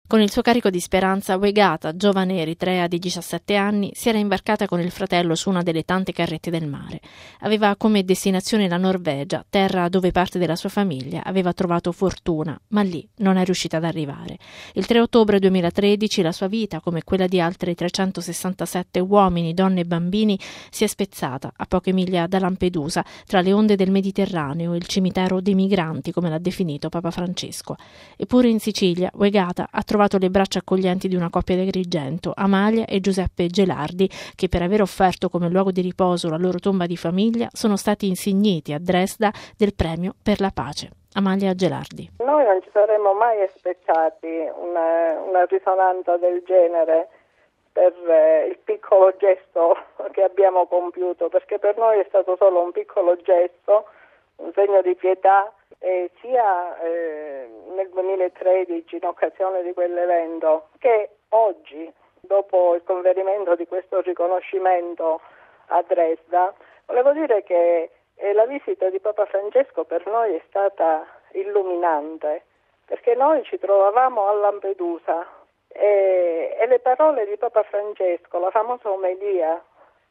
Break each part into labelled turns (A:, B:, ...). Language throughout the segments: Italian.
A: Con il suo carico di speranza, Wegata, giovane eritrea di 17 anni, si era imbarcata con il fratello su una delle tante carrette del mare. Aveva come destinazione la Norvegia, terra dove parte della sua famiglia aveva trovato fortuna, ma lì non è riuscita ad arrivare. Il 3 ottobre 2013 la sua vita, come quella di altri 367 uomini, donne e bambini, si è spezzata a poche miglia da Lampedusa, tra le onde del Mediterraneo, il cimitero dei migranti, come l'ha definito Papa Francesco. Eppure in Sicilia, Wegata ha trovato le braccia accoglienti di una coppia di Agrigento, Amalia e Giuseppe Gelardi, che per aver offerto come luogo di riposo la loro tomba di famiglia sono stati insigniti a Dresda del premio per la pace. Amalia Gelardi.
B: Noi non ci saremmo mai aspettati una risonanza del genere per il piccolo gesto che abbiamo compiuto, perché per noi è stato solo un piccolo gesto, un segno di pietà, sia nel 2013 in occasione di quell'evento che oggi, dopo il conferimento di questo riconoscimento a Dresda. Volevo dire che la visita di Papa Francesco per noi è stata illuminante, perché noi ci trovavamo a Lampedusa e le parole di Papa Francesco, la famosa omelia,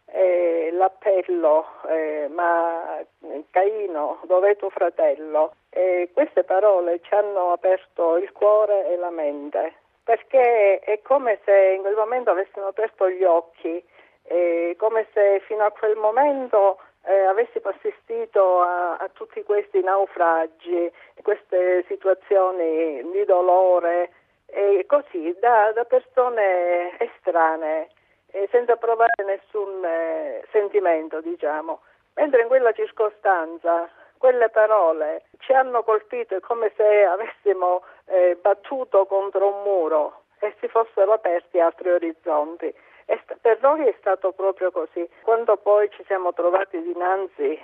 B: l'appello, ma Caino, dov'è tuo fratello? Queste parole ci hanno aperto il cuore e la mente, perché è come se in quel momento avessimo aperto gli occhi, come se fino a quel momento avessimo assistito a tutti questi naufragi, queste situazioni di dolore, così da persone estranee, senza provare nessun sentimento, diciamo. Mentre in quella circostanza quelle parole ci hanno colpito, è come se avessimo battuto contro un muro e si fossero aperti altri orizzonti. Per noi è stato proprio così. Quando poi ci siamo trovati dinanzi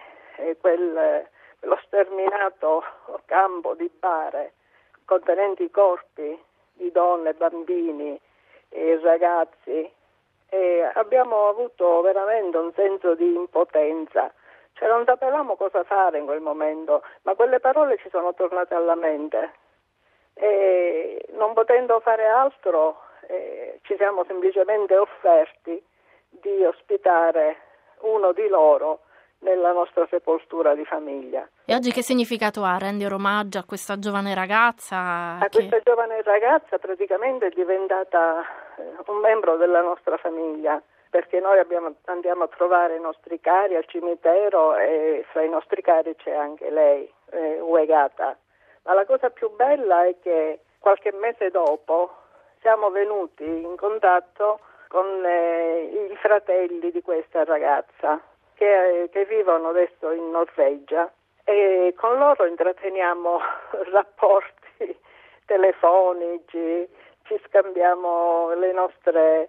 B: quello sterminato campo di bare contenenti i corpi di donne, bambini e ragazzi, abbiamo avuto veramente un senso di impotenza. Cioè non sapevamo cosa fare in quel momento, ma quelle parole ci sono tornate alla mente e non potendo fare altro ci siamo semplicemente offerti di ospitare uno di loro nella nostra sepoltura di famiglia.
A: E oggi che significato ha rendere omaggio a questa giovane ragazza?
B: Questa giovane ragazza praticamente è diventata un membro della nostra famiglia, perché noi andiamo a trovare i nostri cari al cimitero e fra i nostri cari c'è anche lei, Wegata. Ma la cosa più bella è che qualche mese dopo siamo venuti in contatto con i fratelli di questa ragazza che vivono adesso in Norvegia e con loro intratteniamo rapporti telefonici, ci scambiamo le nostre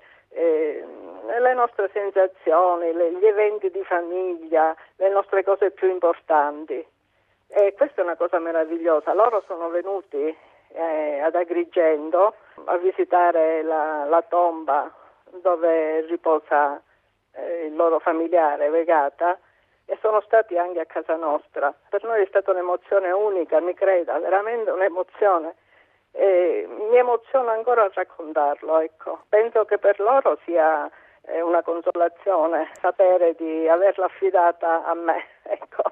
B: sensazioni, gli eventi di famiglia, le nostre cose più importanti. E questa è una cosa meravigliosa. Loro sono venuti ad Agrigento a visitare la tomba dove riposa il loro familiare Wegata e sono stati anche a casa nostra. Per noi è stata un'emozione unica, mi creda, veramente un'emozione. Mi emoziona ancora a raccontarlo, ecco. Penso che per loro sia una consolazione sapere di averla affidata a me, ecco.